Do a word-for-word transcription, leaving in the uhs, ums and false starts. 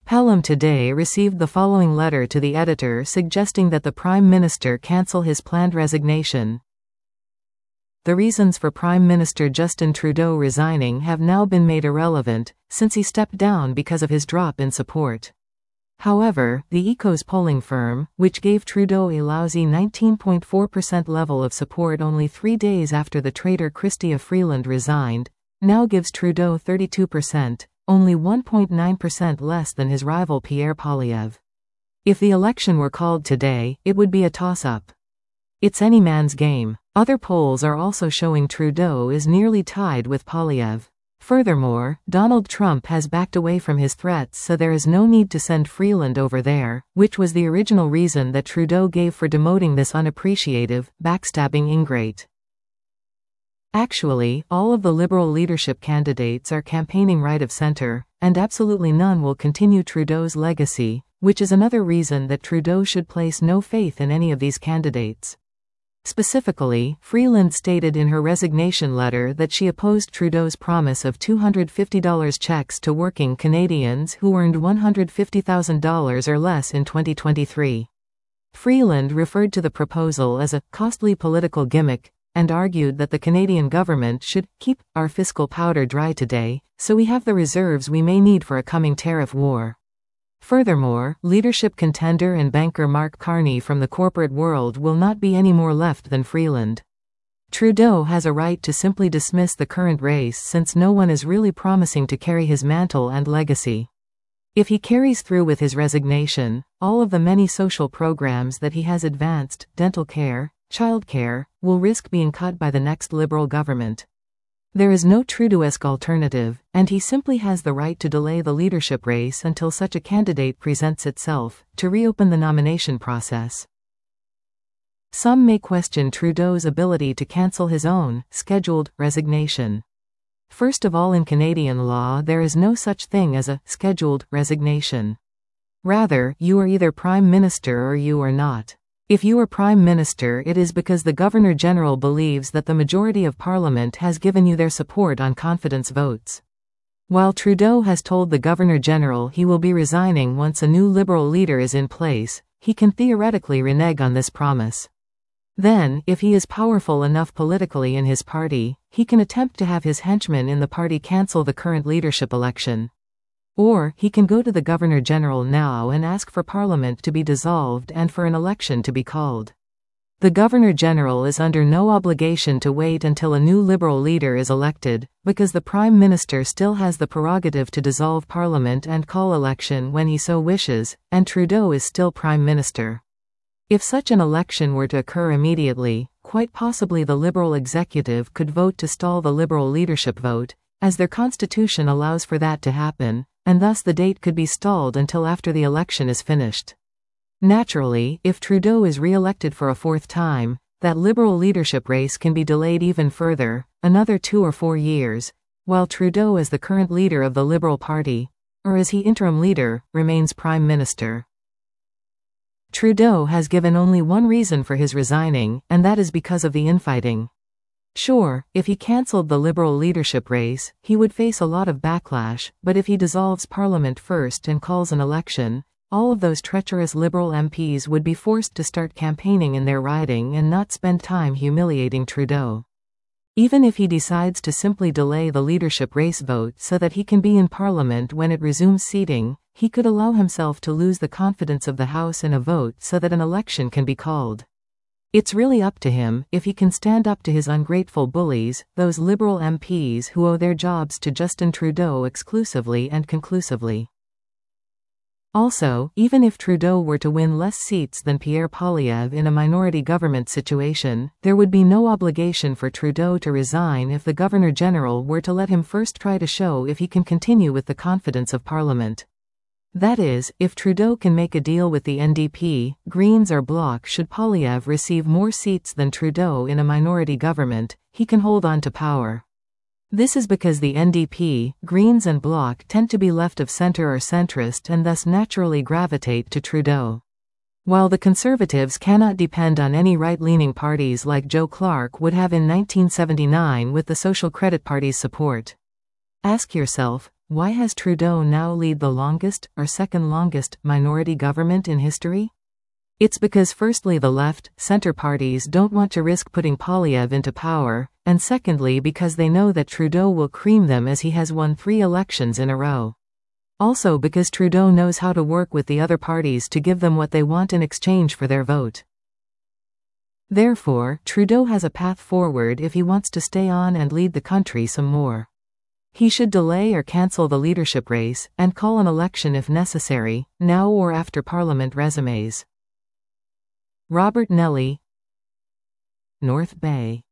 Pelham today received the following letter to the editor suggesting that the Prime Minister cancel his planned resignation. The reasons for Prime Minister Justin Trudeau resigning have now been made irrelevant, since he stepped down because of his drop in support. However, the Ecos polling firm, which gave Trudeau a lousy nineteen point four percent level of support only three days after the traitor Chrystia Freeland resigned, now gives Trudeau thirty-two percent, only one point nine percent less than his rival Pierre Poilievre. If the election were called today, it would be a toss-up. It's any man's game. Other polls are also showing Trudeau is nearly tied with Poilievre. Furthermore, Donald Trump has backed away from his threats, so there is no need to send Freeland over there, which was the original reason that Trudeau gave for demoting this unappreciative, backstabbing ingrate. Actually, all of the Liberal leadership candidates are campaigning right of center, and absolutely none will continue Trudeau's legacy, which is another reason that Trudeau should place no faith in any of these candidates. Specifically, Freeland stated in her resignation letter that she opposed Trudeau's promise of two hundred fifty dollars checks to working Canadians who earned one hundred fifty thousand dollars or less in twenty twenty-three. Freeland referred to the proposal as a costly political gimmick, and argued that the Canadian government should keep our fiscal powder dry today, so we have the reserves we may need for a coming tariff war. Furthermore, leadership contender and banker Mark Carney from the corporate world will not be any more left than Freeland. Trudeau has a right to simply dismiss the current race since no one is really promising to carry his mantle and legacy. If he carries through with his resignation, all of the many social programs that he has advanced, dental care, childcare, will risk being cut by the next Liberal government. There is no Trudeauesque alternative, and he simply has the right to delay the leadership race until such a candidate presents itself, to reopen the nomination process. Some may question Trudeau's ability to cancel his own, scheduled, resignation. First of all, in Canadian law there is no such thing as a scheduled resignation. Rather, you are either Prime Minister or you are not. If you are Prime Minister, it is because the Governor-General believes that the majority of Parliament has given you their support on confidence votes. While Trudeau has told the Governor-General he will be resigning once a new Liberal leader is in place, he can theoretically renege on this promise. Then, if he is powerful enough politically in his party, he can attempt to have his henchmen in the party cancel the current leadership election. Or, he can go to the Governor-General now and ask for Parliament to be dissolved and for an election to be called. The Governor-General is under no obligation to wait until a new Liberal leader is elected, because the Prime Minister still has the prerogative to dissolve Parliament and call election when he so wishes, and Trudeau is still Prime Minister. If such an election were to occur immediately, quite possibly the Liberal executive could vote to stall the Liberal leadership vote, as their constitution allows for that to happen, and thus the date could be stalled until after the election is finished. Naturally, if Trudeau is re-elected for a fourth time, that Liberal leadership race can be delayed even further, another two or four years, while Trudeau as the current leader of the Liberal Party, or as he interim leader, remains Prime Minister. Trudeau has given only one reason for his resigning, and that is because of the infighting. Sure, if he cancelled the Liberal leadership race, he would face a lot of backlash, but if he dissolves Parliament first and calls an election, all of those treacherous Liberal M Ps would be forced to start campaigning in their riding and not spend time humiliating Trudeau. Even if he decides to simply delay the leadership race vote so that he can be in Parliament when it resumes seating, he could allow himself to lose the confidence of the House in a vote so that an election can be called. It's really up to him, if he can stand up to his ungrateful bullies, those Liberal M Ps who owe their jobs to Justin Trudeau exclusively and conclusively. Also, even if Trudeau were to win less seats than Pierre Poilievre in a minority government situation, there would be no obligation for Trudeau to resign if the Governor-General were to let him first try to show if he can continue with the confidence of Parliament. That is, if Trudeau can make a deal with the N D P, Greens or Bloc should Poilievre receive more seats than Trudeau in a minority government, he can hold on to power. This is because the N D P, Greens and Bloc tend to be left of centre or centrist and thus naturally gravitate to Trudeau. While the Conservatives cannot depend on any right-leaning parties like Joe Clark would have in nineteen seventy-nine with the Social Credit Party's support. Ask yourself, Why has Trudeau now lead the longest, or second longest, minority government in history? It's because firstly the left, center parties don't want to risk putting Poilievre into power, and secondly because they know that Trudeau will cream them as he has won three elections in a row. Also because Trudeau knows how to work with the other parties to give them what they want in exchange for their vote. Therefore, Trudeau has a path forward if he wants to stay on and lead the country some more. He should delay or cancel the leadership race, and call an election if necessary, now or after Parliament resumes. Robert Nelly, North Bay.